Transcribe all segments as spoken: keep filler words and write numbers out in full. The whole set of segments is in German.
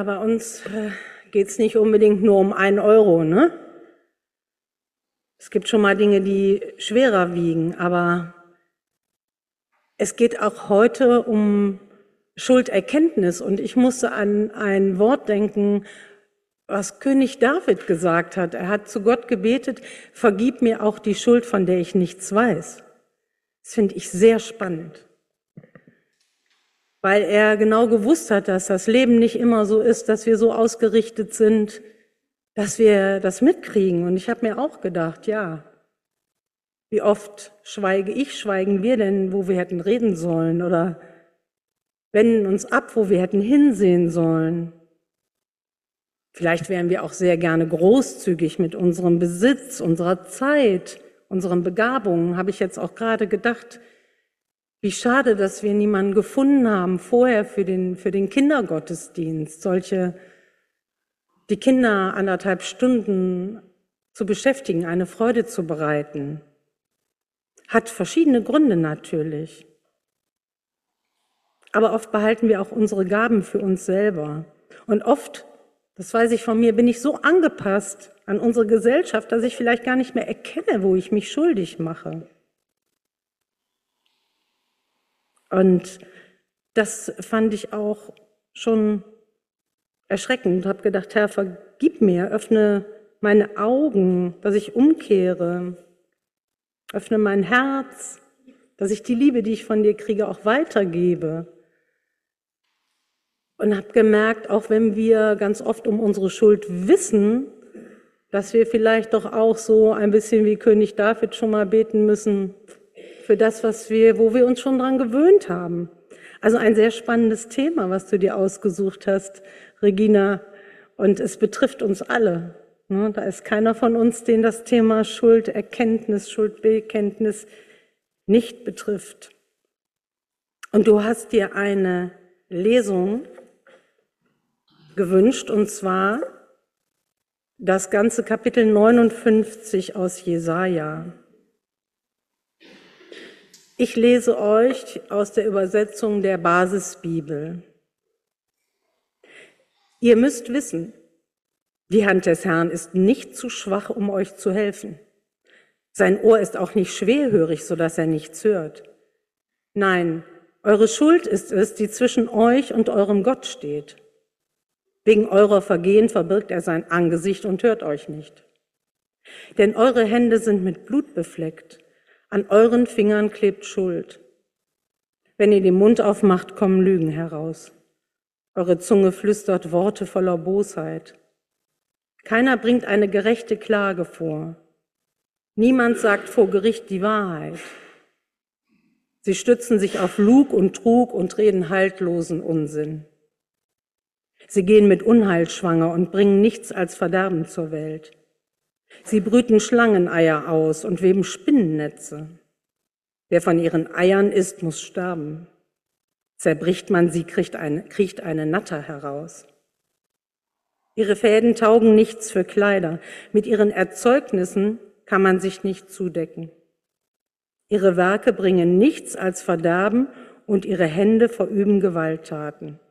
bei uns äh, geht es nicht unbedingt nur um einen Euro, ne? Es gibt schon mal Dinge, die schwerer wiegen, aber es geht auch heute um Schulderkenntnis. Und ich musste an ein Wort denken, was König David gesagt hat. Er hat zu Gott gebetet, vergib mir auch die Schuld, von der ich nichts weiß. Das finde ich sehr spannend, weil er genau gewusst hat, dass das Leben nicht immer so ist, dass wir so ausgerichtet sind, dass wir das mitkriegen. Und ich habe mir auch gedacht, ja, wie oft schweige ich, schweigen wir denn, wo wir hätten reden sollen, oder wenden uns ab, wo wir hätten hinsehen sollen. Vielleicht wären wir auch sehr gerne großzügig mit unserem Besitz, unserer Zeit, unseren Begabungen, habe ich jetzt auch gerade gedacht. Wie schade, dass wir niemanden gefunden haben vorher für den, für den Kindergottesdienst, solche, die Kinder anderthalb Stunden zu beschäftigen, eine Freude zu bereiten. Hat verschiedene Gründe natürlich. Aber oft behalten wir auch unsere Gaben für uns selber. Und oft, das weiß ich von mir, bin ich so angepasst an unsere Gesellschaft, dass ich vielleicht gar nicht mehr erkenne, wo ich mich schuldig mache. Und das fand ich auch schon erschreckend. Ich habe gedacht, Herr, vergib mir, öffne meine Augen, dass ich umkehre, öffne mein Herz, dass ich die Liebe, die ich von dir kriege, auch weitergebe. Und habe gemerkt, auch wenn wir ganz oft um unsere Schuld wissen, dass wir vielleicht doch auch so ein bisschen wie König David schon mal beten müssen für das, was wir, wo wir uns schon dran gewöhnt haben. Also ein sehr spannendes Thema, was du dir ausgesucht hast, Regina. Und es betrifft uns alle. Da ist keiner von uns, den das Thema Schulderkenntnis, Schuldbekenntnis nicht betrifft. Und du hast dir eine Lesung gewünscht, und zwar das ganze Kapitel neunundfünfzig aus Jesaja. Ich lese euch aus der Übersetzung der Basisbibel. Ihr müsst wissen, die Hand des Herrn ist nicht zu schwach, um euch zu helfen. Sein Ohr ist auch nicht schwerhörig, sodass er nichts hört. Nein, eure Schuld ist es, die zwischen euch und eurem Gott steht. Wegen eurer Vergehen verbirgt er sein Angesicht und hört euch nicht. Denn eure Hände sind mit Blut befleckt, an euren Fingern klebt Schuld. Wenn ihr den Mund aufmacht, kommen Lügen heraus. Eure Zunge flüstert Worte voller Bosheit. Keiner bringt eine gerechte Klage vor. Niemand sagt vor Gericht die Wahrheit. Sie stützen sich auf Lug und Trug und reden haltlosen Unsinn. Sie gehen mit Unheil schwanger und bringen nichts als Verderben zur Welt. Sie brüten Schlangeneier aus und weben Spinnennetze. Wer von ihren Eiern isst, muss sterben. Zerbricht man sie, kriegt eine, kriecht eine Natter heraus. Ihre Fäden taugen nichts für Kleider. Mit ihren Erzeugnissen kann man sich nicht zudecken. Ihre Werke bringen nichts als Verderben und ihre Hände verüben Gewalttaten.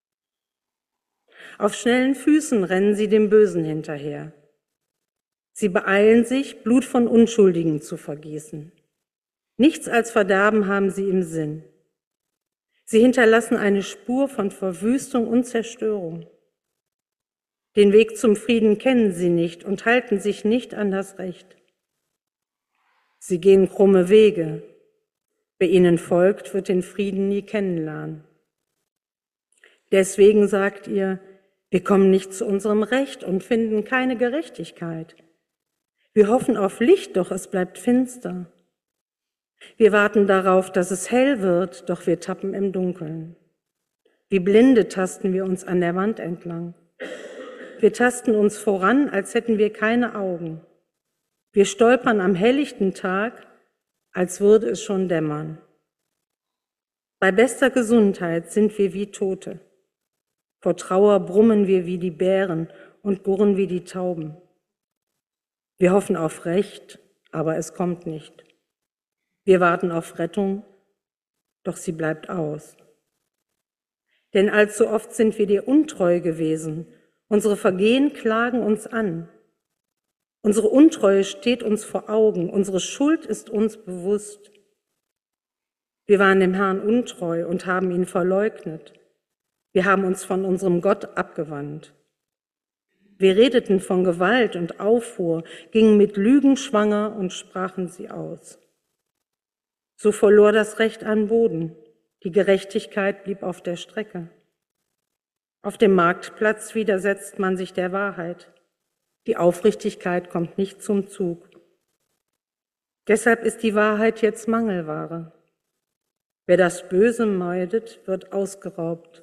Auf schnellen Füßen rennen sie dem Bösen hinterher. Sie beeilen sich, Blut von Unschuldigen zu vergießen. Nichts als Verderben haben sie im Sinn. Sie hinterlassen eine Spur von Verwüstung und Zerstörung. Den Weg zum Frieden kennen sie nicht und halten sich nicht an das Recht. Sie gehen krumme Wege. Wer ihnen folgt, wird den Frieden nie kennenlernen. Deswegen sagt ihr, wir kommen nicht zu unserem Recht und finden keine Gerechtigkeit. Wir hoffen auf Licht, doch es bleibt finster. Wir warten darauf, dass es hell wird, doch wir tappen im Dunkeln. Wie Blinde tasten wir uns an der Wand entlang. Wir tasten uns voran, als hätten wir keine Augen. Wir stolpern am helllichten Tag, als würde es schon dämmern. Bei bester Gesundheit sind wir wie Tote. Vor Trauer brummen wir wie die Bären und gurren wie die Tauben. Wir hoffen auf Recht, aber es kommt nicht. Wir warten auf Rettung, doch sie bleibt aus. Denn allzu oft sind wir dir untreu gewesen. Unsere Vergehen klagen uns an. Unsere Untreue steht uns vor Augen. Unsere Schuld ist uns bewusst. Wir waren dem Herrn untreu und haben ihn verleugnet. Wir haben uns von unserem Gott abgewandt. Wir redeten von Gewalt und Aufruhr, gingen mit Lügen schwanger und sprachen sie aus. So verlor das Recht an Boden. Die Gerechtigkeit blieb auf der Strecke. Auf dem Marktplatz widersetzt man sich der Wahrheit. Die Aufrichtigkeit kommt nicht zum Zug. Deshalb ist die Wahrheit jetzt Mangelware. Wer das Böse meidet, wird ausgeraubt.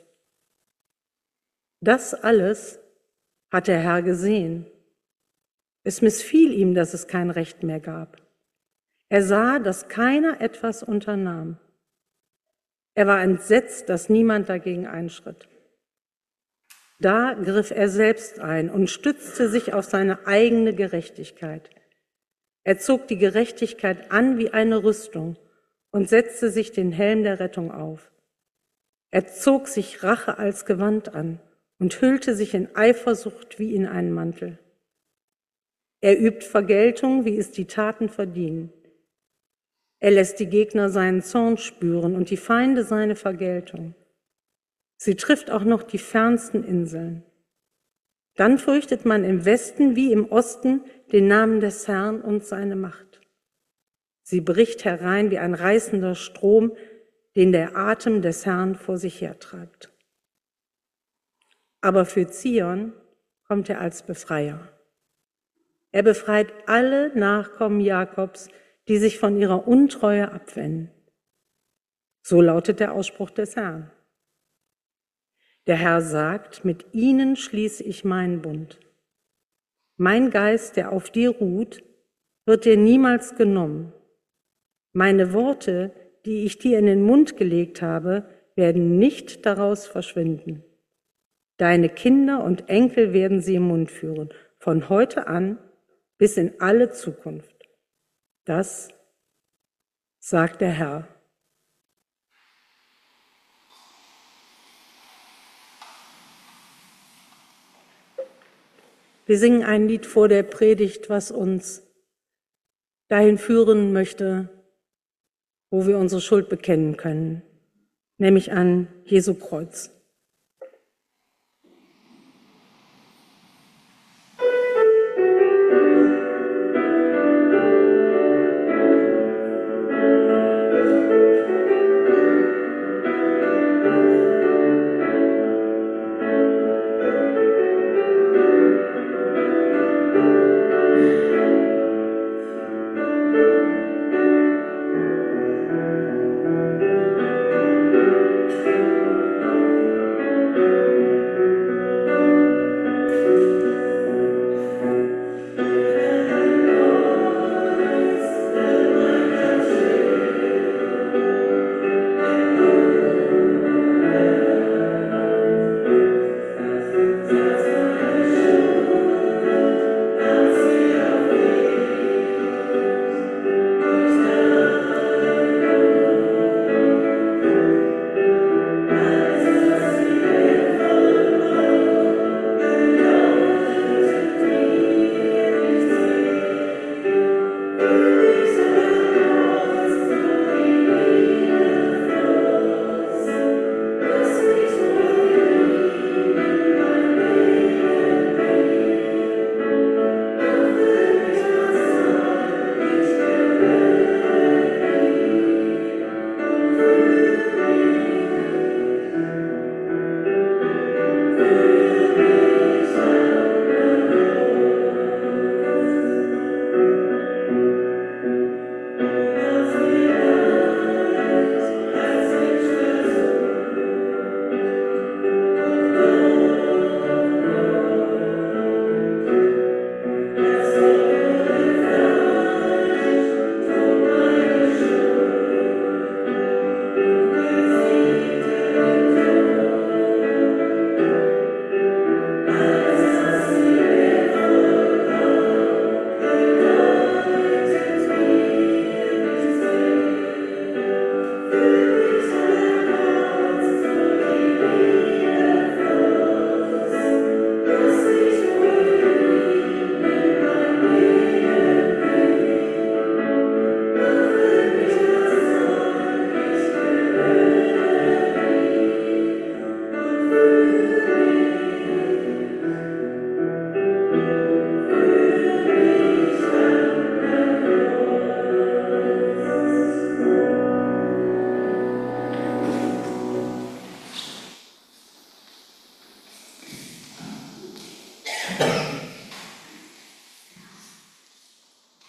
Das alles hat der Herr gesehen. Es missfiel ihm, dass es kein Recht mehr gab. Er sah, dass keiner etwas unternahm. Er war entsetzt, dass niemand dagegen einschritt. Da griff er selbst ein und stützte sich auf seine eigene Gerechtigkeit. Er zog die Gerechtigkeit an wie eine Rüstung und setzte sich den Helm der Rettung auf. Er zog sich Rache als Gewand an und hüllte sich in Eifersucht wie in einen Mantel. Er übt Vergeltung, wie es die Taten verdienen. Er lässt die Gegner seinen Zorn spüren und die Feinde seine Vergeltung. Sie trifft auch noch die fernsten Inseln. Dann fürchtet man im Westen wie im Osten den Namen des Herrn und seine Macht. Sie bricht herein wie ein reißender Strom, den der Atem des Herrn vor sich hertreibt. Aber für Zion kommt er als Befreier. Er befreit alle Nachkommen Jakobs, die sich von ihrer Untreue abwenden. So lautet der Ausspruch des Herrn. Der Herr sagt, mit ihnen schließe ich meinen Bund. Mein Geist, der auf dir ruht, wird dir niemals genommen. Meine Worte, die ich dir in den Mund gelegt habe, werden nicht daraus verschwinden. Deine Kinder und Enkel werden sie im Mund führen, von heute an bis in alle Zukunft. Das sagt der Herr. Wir singen ein Lied vor der Predigt, was uns dahin führen möchte, wo wir unsere Schuld bekennen können, nämlich an Jesu Kreuz.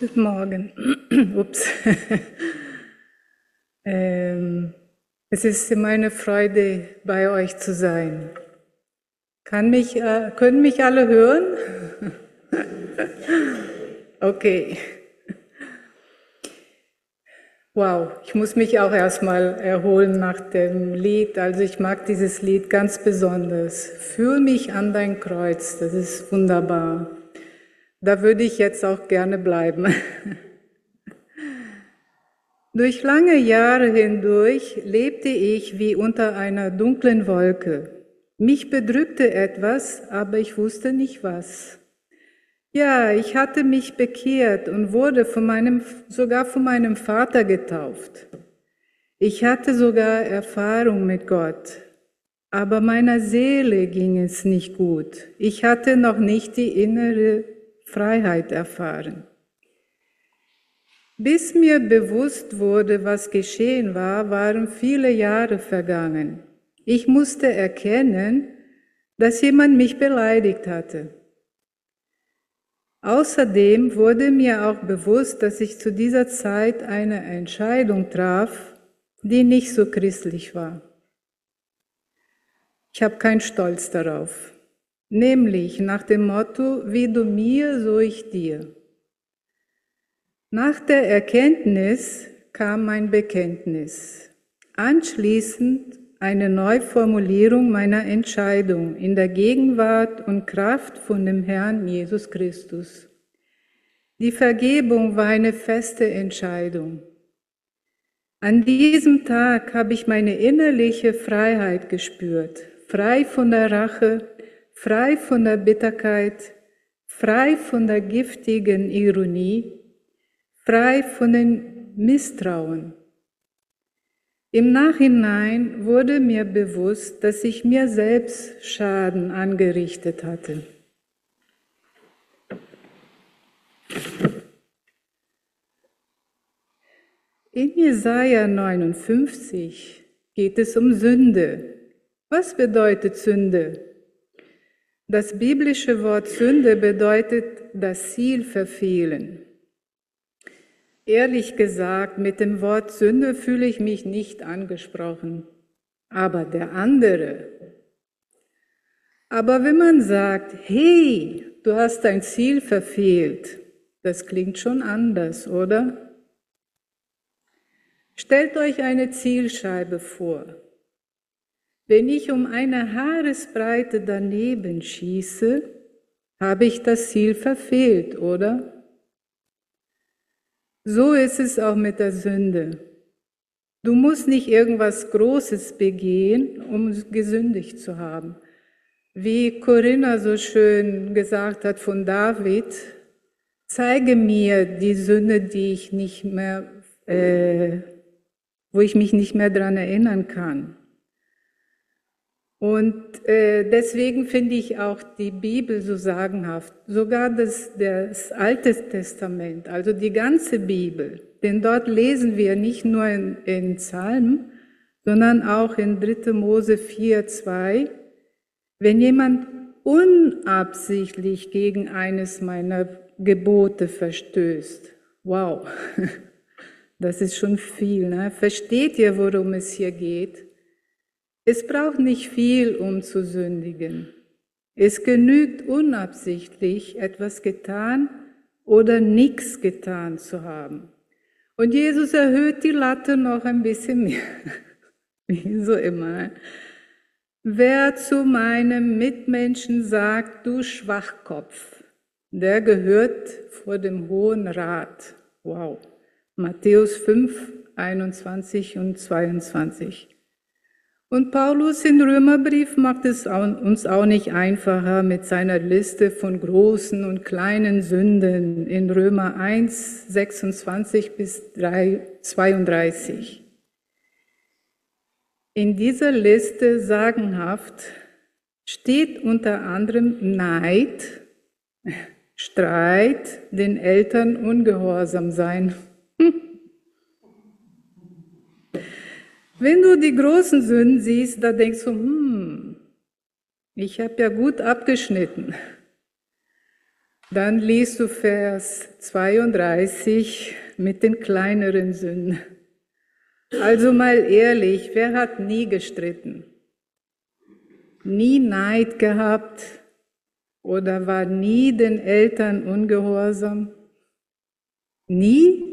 Guten Morgen. Ups. ähm, es ist immer eine Freude, bei euch zu sein. Kann mich, äh, können mich alle hören? Okay. Wow, ich muss mich auch erstmal erholen nach dem Lied. Also ich mag dieses Lied ganz besonders. Führ mich an dein Kreuz, das ist wunderbar. Da würde ich jetzt auch gerne bleiben. Durch lange Jahre hindurch lebte ich wie unter einer dunklen Wolke. Mich bedrückte etwas, aber ich wusste nicht was. Ja, ich hatte mich bekehrt und wurde von meinem, sogar von meinem Vater getauft. Ich hatte sogar Erfahrung mit Gott, aber meiner Seele ging es nicht gut. Ich hatte noch nicht die innere Freiheit erfahren. Bis mir bewusst wurde, was geschehen war, waren viele Jahre vergangen. Ich musste erkennen, dass jemand mich beleidigt hatte. Außerdem wurde mir auch bewusst, dass ich zu dieser Zeit eine Entscheidung traf, die nicht so christlich war. Ich habe keinen Stolz darauf, nämlich nach dem Motto, wie du mir, so ich dir. Nach der Erkenntnis kam mein Bekenntnis. Anschließend eine Neuformulierung meiner Entscheidung in der Gegenwart und Kraft von dem Herrn Jesus Christus. Die Vergebung war eine feste Entscheidung. An diesem Tag habe ich meine innerliche Freiheit gespürt, frei von der Rache, frei von der Bitterkeit, frei von der giftigen Ironie, frei von dem Misstrauen. Im Nachhinein wurde mir bewusst, dass ich mir selbst Schaden angerichtet hatte. In Jesaja neunundfünfzig geht es um Sünde. Was bedeutet Sünde? Das biblische Wort Sünde bedeutet das Ziel verfehlen. Ehrlich gesagt, mit dem Wort Sünde fühle ich mich nicht angesprochen, aber der andere. Aber wenn man sagt, hey, du hast dein Ziel verfehlt, das klingt schon anders, oder? Stellt euch eine Zielscheibe vor. Wenn ich um eine Haaresbreite daneben schieße, habe ich das Ziel verfehlt, oder? So ist es auch mit der Sünde. Du musst nicht irgendwas Großes begehen, um gesündigt zu haben. Wie Corinna so schön gesagt hat von David, zeige mir die Sünde, die ich nicht mehr, äh, wo ich mich nicht mehr daran erinnern kann. Und äh, deswegen finde ich auch die Bibel so sagenhaft, sogar das, das Alte Testament, also die ganze Bibel, denn dort lesen wir nicht nur in, in Psalmen, sondern auch in dritter Mose vier, zwei, wenn jemand unabsichtlich gegen eines meiner Gebote verstößt. Wow, das ist schon viel, ne? Versteht ihr, worum es hier geht? Es braucht nicht viel, um zu sündigen. Es genügt unabsichtlich, etwas getan oder nichts getan zu haben. Und Jesus erhöht die Latte noch ein bisschen mehr, wie so immer. Wer zu meinem Mitmenschen sagt, du Schwachkopf, der gehört vor dem Hohen Rat. Wow. Matthäus fünf, einundzwanzig und zweiundzwanzig. Und Paulus im Römerbrief macht es uns auch nicht einfacher mit seiner Liste von großen und kleinen Sünden in Römer eins, sechsundzwanzig bis zweiunddreißig. In dieser Liste sagenhaft steht unter anderem Neid, Streit, den Eltern ungehorsam sein. Wenn du die großen Sünden siehst, da denkst du, hm, ich habe ja gut abgeschnitten. Dann liest du Vers zweiunddreißig mit den kleineren Sünden. Also mal ehrlich, wer hat nie gestritten? Nie Neid gehabt oder war nie den Eltern ungehorsam? Nie?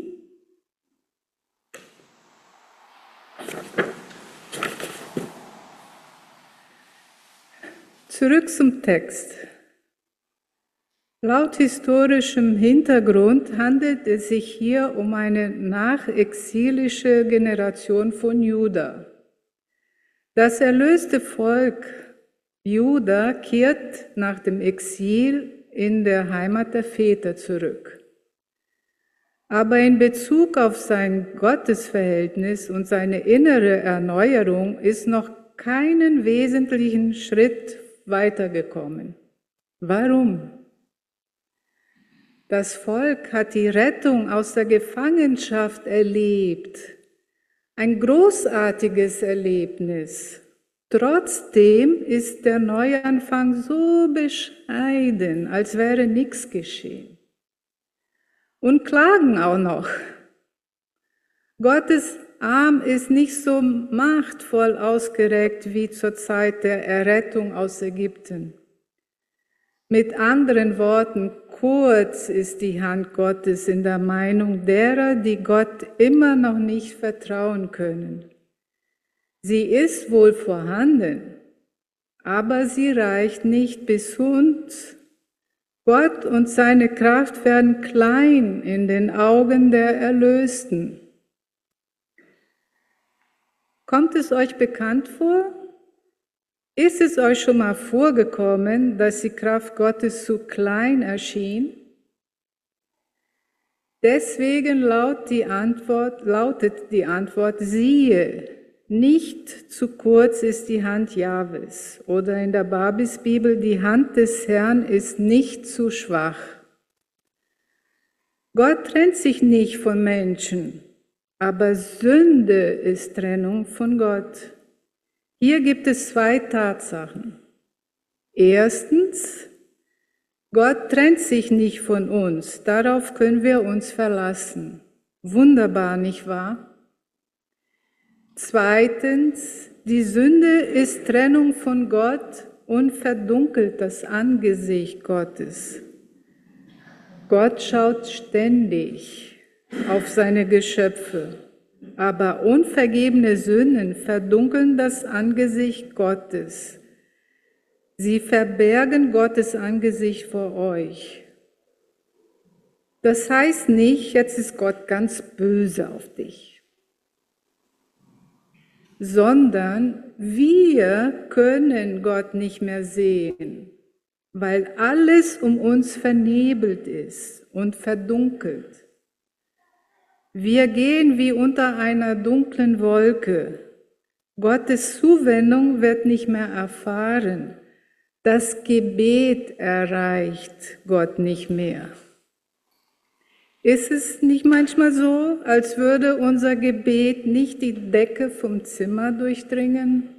Zurück zum Text. Laut historischem Hintergrund handelt es sich hier um eine nachexilische Generation von Juda. Das erlöste Volk Juda kehrt nach dem Exil in der Heimat der Väter zurück. Aber in Bezug auf sein Gottesverhältnis und seine innere Erneuerung ist noch keinen wesentlichen Schritt weitergekommen. Warum? Das Volk hat die Rettung aus der Gefangenschaft erlebt. Ein großartiges Erlebnis. Trotzdem ist der Neuanfang so bescheiden, als wäre nichts geschehen. Und klagen auch noch. Gottes Arm ist nicht so machtvoll ausgereckt wie zur Zeit der Errettung aus Ägypten. Mit anderen Worten, kurz ist die Hand Gottes in der Meinung derer, die Gott immer noch nicht vertrauen können. Sie ist wohl vorhanden, aber sie reicht nicht bis uns. Gott und seine Kraft werden klein in den Augen der Erlösten. Kommt es euch bekannt vor? Ist es euch schon mal vorgekommen, dass die Kraft Gottes zu klein erschien? Deswegen laut die Antwort, lautet die Antwort, siehe, nicht zu kurz ist die Hand Jahwes. Oder in der Babisbibel, die Hand des Herrn ist nicht zu schwach. Gott trennt sich nicht von Menschen, aber Sünde ist Trennung von Gott. Hier gibt es zwei Tatsachen. Erstens, Gott trennt sich nicht von uns, darauf können wir uns verlassen. Wunderbar, nicht wahr? Zweitens, die Sünde ist Trennung von Gott und verdunkelt das Angesicht Gottes. Gott schaut ständig auf seine Geschöpfe. Aber unvergebene Sünden verdunkeln das Angesicht Gottes. Sie verbergen Gottes Angesicht vor euch. Das heißt nicht, jetzt ist Gott ganz böse auf dich, sondern wir können Gott nicht mehr sehen, weil alles um uns vernebelt ist und verdunkelt. Wir gehen wie unter einer dunklen Wolke. Gottes Zuwendung wird nicht mehr erfahren. Das Gebet erreicht Gott nicht mehr. Ist es nicht manchmal so, als würde unser Gebet nicht die Decke vom Zimmer durchdringen?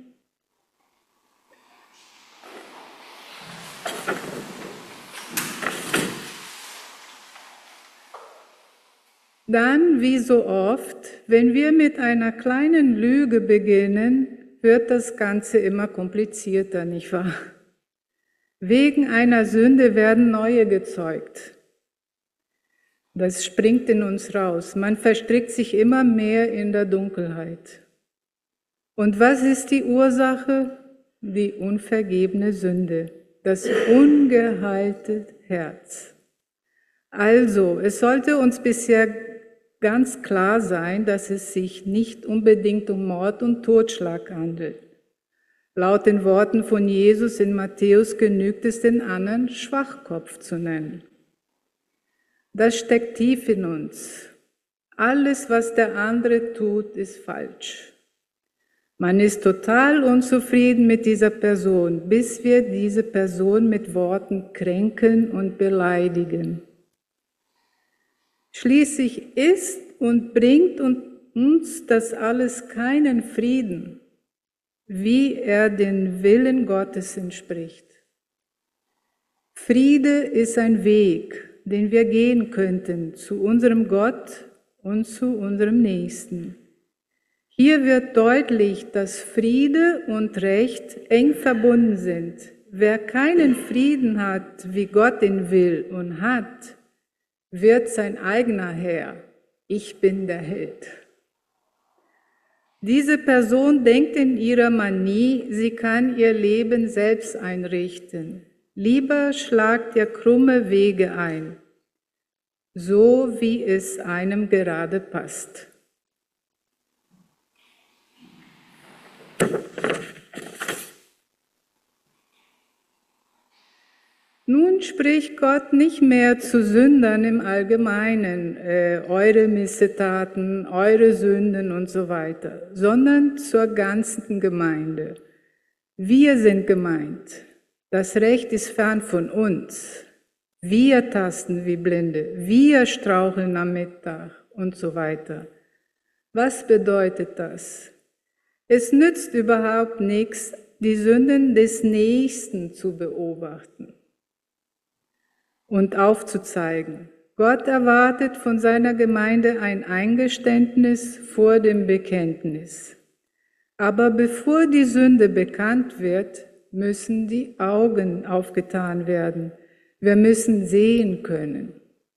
Dann, wie so oft, wenn wir mit einer kleinen Lüge beginnen, wird das Ganze immer komplizierter, nicht wahr? Wegen einer Sünde werden neue gezeugt. Das springt in uns raus. Man verstrickt sich immer mehr in der Dunkelheit. Und was ist die Ursache? Die unvergebene Sünde, das ungeheilte Herz. Also, es sollte uns bisher ganz klar sein, dass es sich nicht unbedingt um Mord und Totschlag handelt. Laut den Worten von Jesus in Matthäus genügt es, den anderen Schwachkopf zu nennen. Das steckt tief in uns. Alles, was der andere tut, ist falsch. Man ist total unzufrieden mit dieser Person, bis wir diese Person mit Worten kränken und beleidigen. Schließlich ist und bringt uns das alles keinen Frieden, wie er den Willen Gottes entspricht. Friede ist ein Weg, den wir gehen könnten zu unserem Gott und zu unserem Nächsten. Hier wird deutlich, dass Friede und Recht eng verbunden sind. Wer keinen Frieden hat, wie Gott ihn will und hat, wird sein eigener Herr. Ich bin der Held. Diese Person denkt in ihrer Manie, sie kann ihr Leben selbst einrichten. Lieber schlagt ihr krumme Wege ein, so wie es einem gerade passt. Nun spricht Gott nicht mehr zu Sündern im Allgemeinen, äh, eure Missetaten, eure Sünden und so weiter, sondern zur ganzen Gemeinde. Wir sind gemeint. Das Recht ist fern von uns. Wir tasten wie Blinde, wir straucheln am Mittag und so weiter. Was bedeutet das? Es nützt überhaupt nichts, die Sünden des Nächsten zu beobachten und aufzuzeigen. Gott erwartet von seiner Gemeinde ein Eingeständnis vor dem Bekenntnis. Aber bevor die Sünde bekannt wird, müssen die Augen aufgetan werden. Wir müssen sehen können,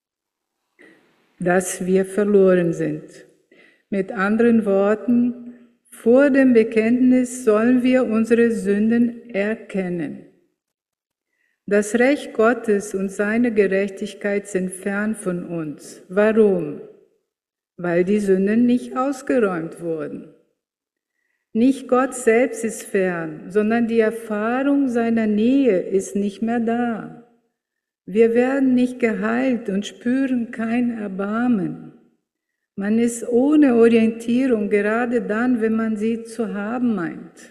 dass wir verloren sind. Mit anderen Worten, vor dem Bekenntnis sollen wir unsere Sünden erkennen. Das Recht Gottes und seine Gerechtigkeit sind fern von uns. Warum? Weil die Sünden nicht ausgeräumt wurden. Nicht Gott selbst ist fern, sondern die Erfahrung seiner Nähe ist nicht mehr da. Wir werden nicht geheilt und spüren kein Erbarmen. Man ist ohne Orientierung, gerade dann, wenn man sie zu haben meint.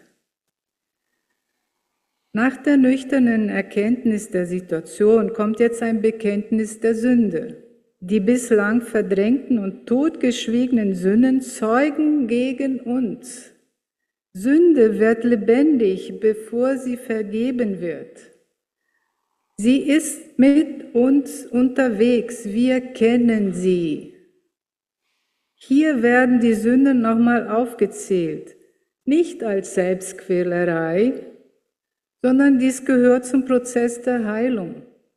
Nach der nüchternen Erkenntnis der Situation kommt jetzt ein Bekenntnis der Sünde. Die bislang verdrängten und totgeschwiegenen Sünden zeugen gegen uns. Sünde wird lebendig, bevor sie vergeben wird. Sie ist mit uns unterwegs, wir kennen sie. Hier werden die Sünden nochmal aufgezählt, nicht als Selbstquälerei, sondern dies gehört zum Prozess der Heilung.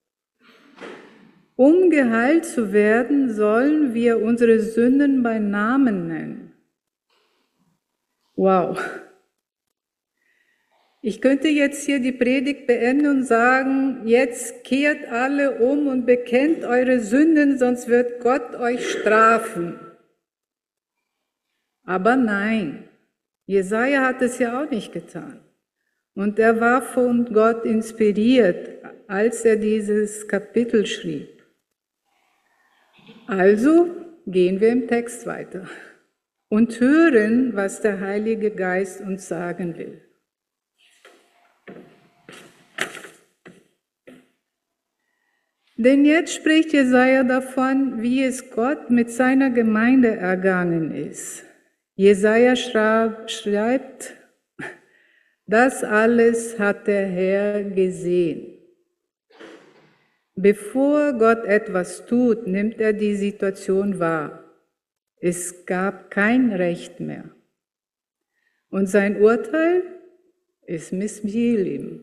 Um geheilt zu werden, sollen wir unsere Sünden bei Namen nennen. Wow! Ich könnte jetzt hier die Predigt beenden und sagen, jetzt kehrt alle um und bekennt eure Sünden, sonst wird Gott euch strafen. Aber nein, Jesaja hat es ja auch nicht getan. Und er war von Gott inspiriert, als er dieses Kapitel schrieb. Also gehen wir im Text weiter und hören, was der Heilige Geist uns sagen will. Denn jetzt spricht Jesaja davon, wie es Gott mit seiner Gemeinde ergangen ist. Jesaja schreibt, das alles hat der Herr gesehen. Bevor Gott etwas tut, nimmt er die Situation wahr. Es gab kein Recht mehr. Und sein Urteil ist missfiel ihm.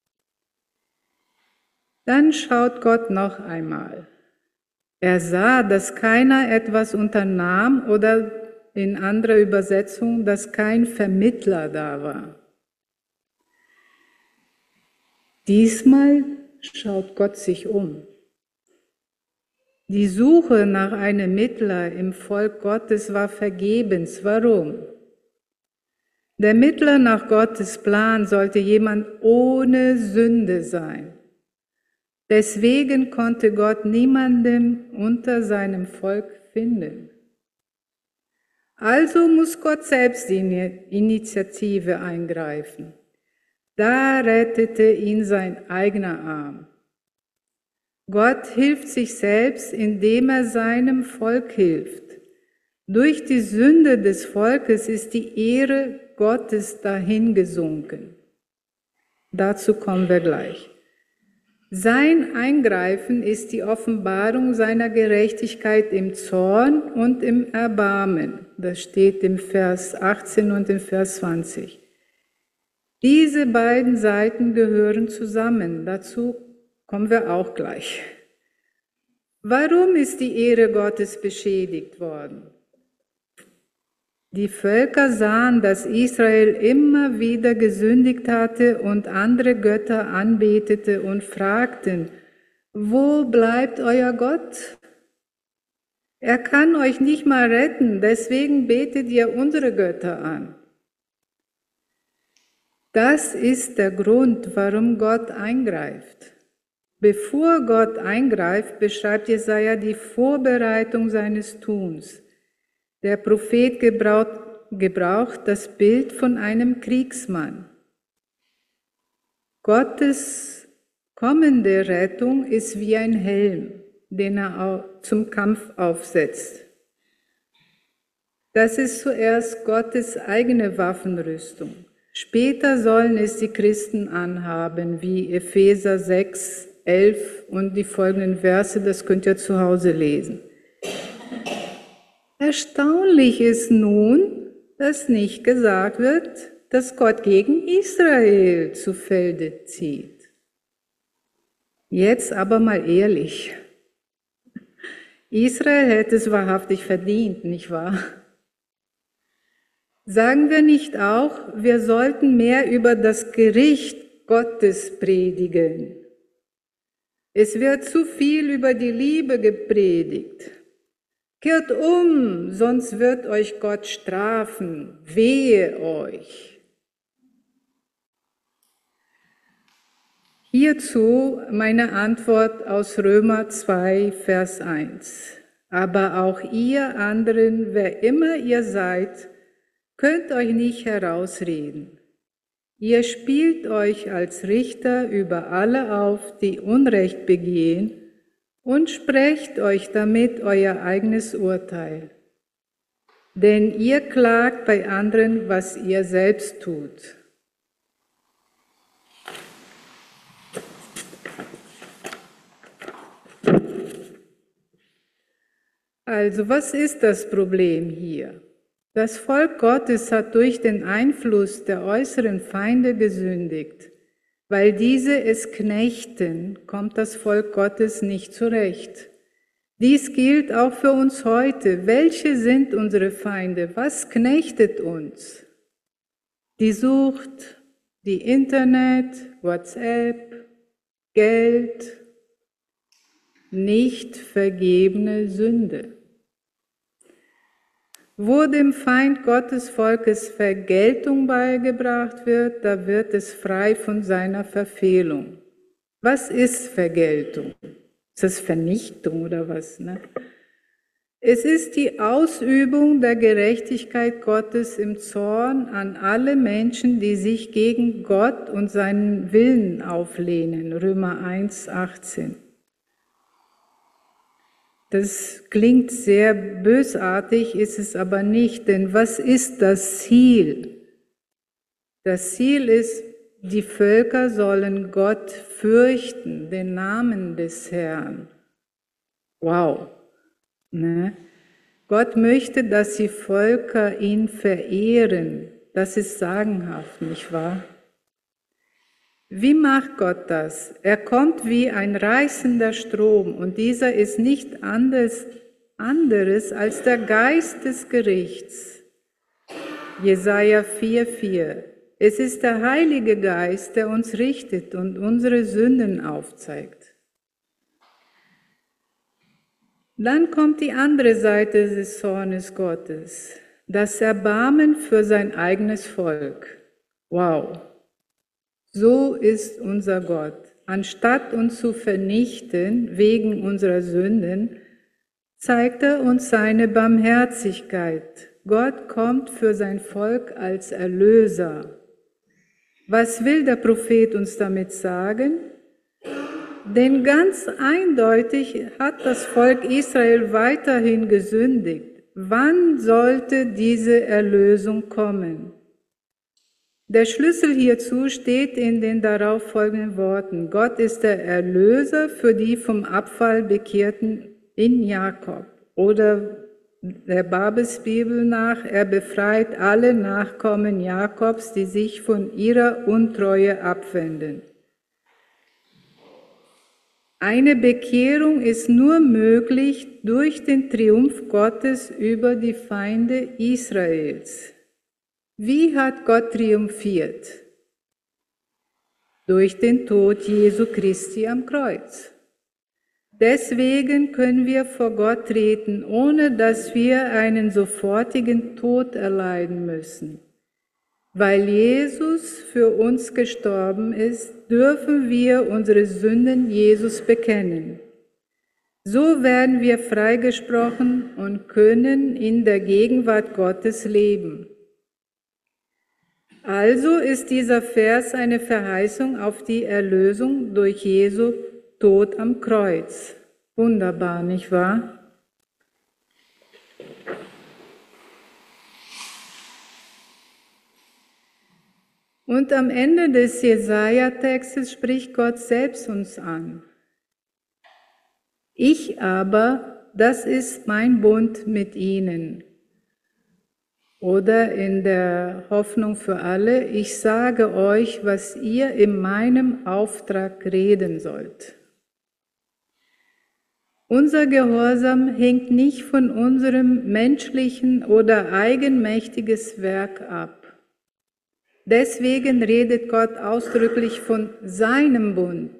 Dann schaut Gott noch einmal. Er sah, dass keiner etwas unternahm oder in anderer Übersetzung, dass kein Vermittler da war. Diesmal schaut Gott sich um. Die Suche nach einem Mittler im Volk Gottes war vergebens. Warum? Der Mittler nach Gottes Plan sollte jemand ohne Sünde sein. Deswegen konnte Gott niemanden unter seinem Volk finden. Also muss Gott selbst die Initiative eingreifen. Da rettete ihn sein eigener Arm. Gott hilft sich selbst, indem er seinem Volk hilft. Durch die Sünde des Volkes ist die Ehre Gottes dahingesunken. Dazu kommen wir gleich. Sein Eingreifen ist die Offenbarung seiner Gerechtigkeit im Zorn und im Erbarmen. Das steht im Vers achtzehn und im Vers zwanzig. Diese beiden Seiten gehören zusammen. Dazu kommen wir auch gleich. Warum ist die Ehre Gottes beschädigt worden? Die Völker sahen, dass Israel immer wieder gesündigt hatte und andere Götter anbetete und fragten, wo bleibt euer Gott? Er kann euch nicht mal retten, deswegen betet ihr unsere Götter an. Das ist der Grund, warum Gott eingreift. Bevor Gott eingreift, beschreibt Jesaja die Vorbereitung seines Tuns. Der Prophet gebraucht, gebraucht das Bild von einem Kriegsmann. Gottes kommende Rettung ist wie ein Helm, den er zum Kampf aufsetzt. Das ist zuerst Gottes eigene Waffenrüstung. Später sollen es die Christen anhaben, wie Epheser sechs, elf und die folgenden Verse, das könnt ihr zu Hause lesen. Erstaunlich ist nun, dass nicht gesagt wird, dass Gott gegen Israel zu Felde zieht. Jetzt aber mal ehrlich. Israel hätte es wahrhaftig verdient, nicht wahr? Sagen wir nicht auch, wir sollten mehr über das Gericht Gottes predigen? Es wird zu viel über die Liebe gepredigt. Kehrt um, sonst wird euch Gott strafen. Wehe euch. Hierzu meine Antwort aus Römer zwei, Vers eins. Aber auch ihr anderen, wer immer ihr seid, könnt euch nicht herausreden. Ihr spielt euch als Richter über alle auf, die Unrecht begehen, und sprecht euch damit euer eigenes Urteil. Denn ihr klagt bei anderen, was ihr selbst tut. Also, was ist das Problem hier? Das Volk Gottes hat durch den Einfluss der äußeren Feinde gesündigt. Weil diese es knechten, kommt das Volk Gottes nicht zurecht. Dies gilt auch für uns heute. Welche sind unsere Feinde? Was knechtet uns? Die Sucht, die Internet, WhatsApp, Geld, nicht vergebene Sünde. Wo dem Feind Gottes Volkes Vergeltung beigebracht wird, da wird es frei von seiner Verfehlung. Was ist Vergeltung? Ist das Vernichtung oder was? Ne? Es ist die Ausübung der Gerechtigkeit Gottes im Zorn an alle Menschen, die sich gegen Gott und seinen Willen auflehnen. Römer eins, achtzehn. Das klingt sehr bösartig, ist es aber nicht, denn was ist das Ziel? Das Ziel ist, die Völker sollen Gott fürchten, den Namen des Herrn. Wow! Ne? Gott möchte, dass die Völker ihn verehren. Das ist sagenhaft, nicht wahr? Wie macht Gott das? Er kommt wie ein reißender Strom und dieser ist nicht anders, anderes als der Geist des Gerichts. Jesaja vier, vier. Es ist der Heilige Geist, der uns richtet und unsere Sünden aufzeigt. Dann kommt die andere Seite des Zornes Gottes, das Erbarmen für sein eigenes Volk. Wow! So ist unser Gott. Anstatt uns zu vernichten wegen unserer Sünden, zeigt er uns seine Barmherzigkeit. Gott kommt für sein Volk als Erlöser. Was will der Prophet uns damit sagen? Denn ganz eindeutig hat das Volk Israel weiterhin gesündigt. Wann sollte diese Erlösung kommen? Der Schlüssel hierzu steht in den darauf folgenden Worten. Gott ist der Erlöser für die vom Abfall Bekehrten in Jakob. Oder der Babelsbibel nach, er befreit alle Nachkommen Jakobs, die sich von ihrer Untreue abwenden. Eine Bekehrung ist nur möglich durch den Triumph Gottes über die Feinde Israels. Wie hat Gott triumphiert? Durch den Tod Jesu Christi am Kreuz. Deswegen können wir vor Gott treten, ohne dass wir einen sofortigen Tod erleiden müssen. Weil Jesus für uns gestorben ist, dürfen wir unsere Sünden Jesus bekennen. So werden wir freigesprochen und können in der Gegenwart Gottes leben. Also ist dieser Vers eine Verheißung auf die Erlösung durch Jesu Tod am Kreuz. Wunderbar, nicht wahr? Und am Ende des Jesaja-Textes spricht Gott selbst uns an. Ich aber, das ist mein Bund mit ihnen. Oder in der Hoffnung für alle, ich sage euch, was ihr in meinem Auftrag reden sollt. Unser Gehorsam hängt nicht von unserem menschlichen oder eigenmächtiges Werk ab. Deswegen redet Gott ausdrücklich von seinem Bund.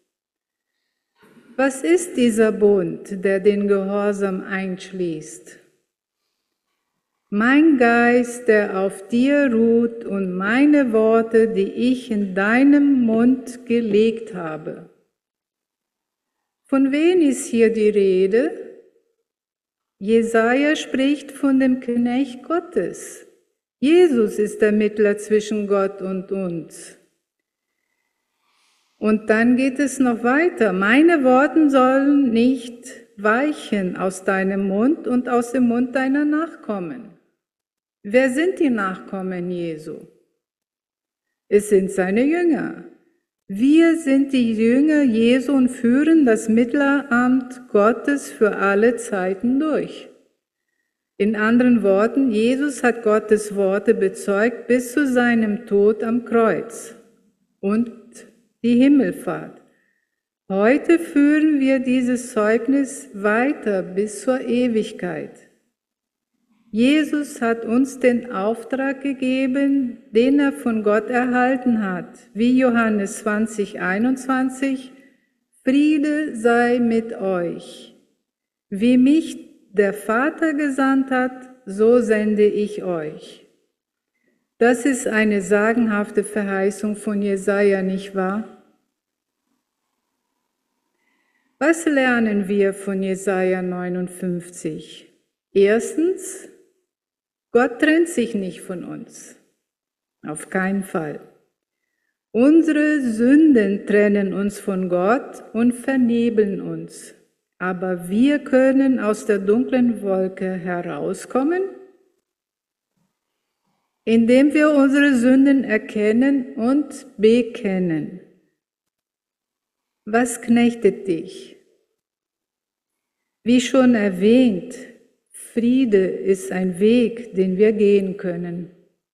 Was ist dieser Bund, der den Gehorsam einschließt? Mein Geist, der auf dir ruht, und meine Worte, die ich in deinem Mund gelegt habe. Von wem ist hier die Rede? Jesaja spricht von dem Knecht Gottes. Jesus ist der Mittler zwischen Gott und uns. Und dann geht es noch weiter. Meine Worte sollen nicht weichen aus deinem Mund und aus dem Mund deiner Nachkommen. Wer sind die Nachkommen Jesu? Es sind seine Jünger. Wir sind die Jünger Jesu und führen das Mittleramt Gottes für alle Zeiten durch. In anderen Worten, Jesus hat Gottes Worte bezeugt bis zu seinem Tod am Kreuz und die Himmelfahrt. Heute führen wir dieses Zeugnis weiter bis zur Ewigkeit. Jesus hat uns den Auftrag gegeben, den er von Gott erhalten hat, wie Johannes zwanzig, einundzwanzig, Friede sei mit euch. Wie mich der Vater gesandt hat, so sende ich euch. Das ist eine sagenhafte Verheißung von Jesaja, nicht wahr? Was lernen wir von Jesaja neunundfünfzig? Erstens, Gott trennt sich nicht von uns. Auf keinen Fall. Unsere Sünden trennen uns von Gott und vernebeln uns. Aber wir können aus der dunklen Wolke herauskommen, indem wir unsere Sünden erkennen und bekennen. Was knechtet dich? Wie schon erwähnt, Friede ist ein Weg, den wir gehen können.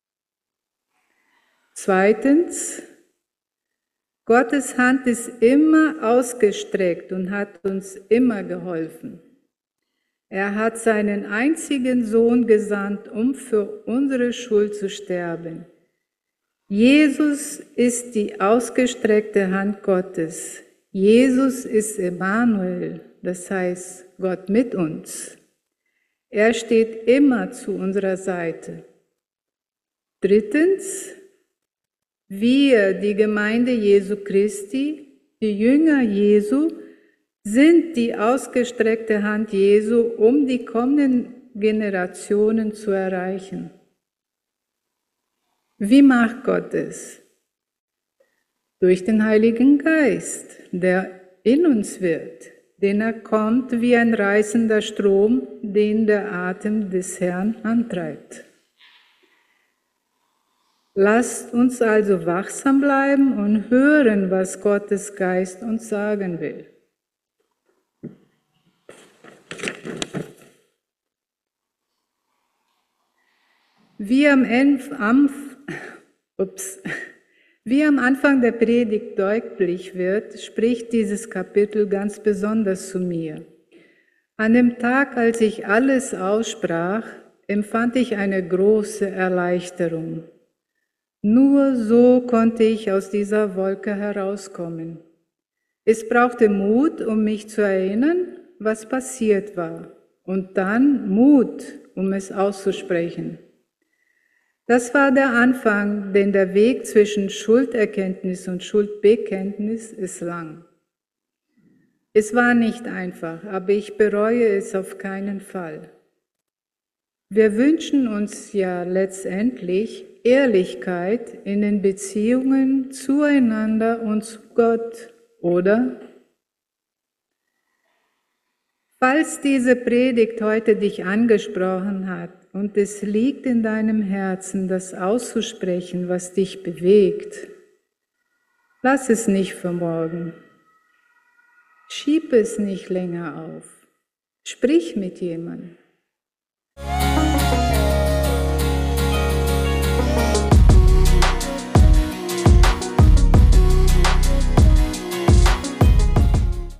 Zweitens, Gottes Hand ist immer ausgestreckt und hat uns immer geholfen. Er hat seinen einzigen Sohn gesandt, um für unsere Schuld zu sterben. Jesus ist die ausgestreckte Hand Gottes. Jesus ist Emmanuel, das heißt Gott mit uns. Er steht immer zu unserer Seite. Drittens, wir, die Gemeinde Jesu Christi, die Jünger Jesu, sind die ausgestreckte Hand Jesu, um die kommenden Generationen zu erreichen. Wie macht Gott es? Durch den Heiligen Geist, der in uns wirkt. Denn er kommt wie ein reißender Strom, den der Atem des Herrn antreibt. Lasst uns also wachsam bleiben und hören, was Gottes Geist uns sagen will. Wie am, am, ups, wie am Anfang der Predigt deutlich wird, spricht dieses Kapitel ganz besonders zu mir. An dem Tag, als ich alles aussprach, empfand ich eine große Erleichterung. Nur so konnte ich aus dieser Wolke herauskommen. Es brauchte Mut, um mich zu erinnern, was passiert war, und dann Mut, um es auszusprechen. Das war der Anfang, denn der Weg zwischen Schulderkenntnis und Schuldbekenntnis ist lang. Es war nicht einfach, aber ich bereue es auf keinen Fall. Wir wünschen uns ja letztendlich Ehrlichkeit in den Beziehungen zueinander und zu Gott, oder? Falls diese Predigt heute dich angesprochen hat und es liegt in deinem Herzen, das auszusprechen, was dich bewegt, lass es nicht für morgen. Schieb es nicht länger auf. Sprich mit jemandem.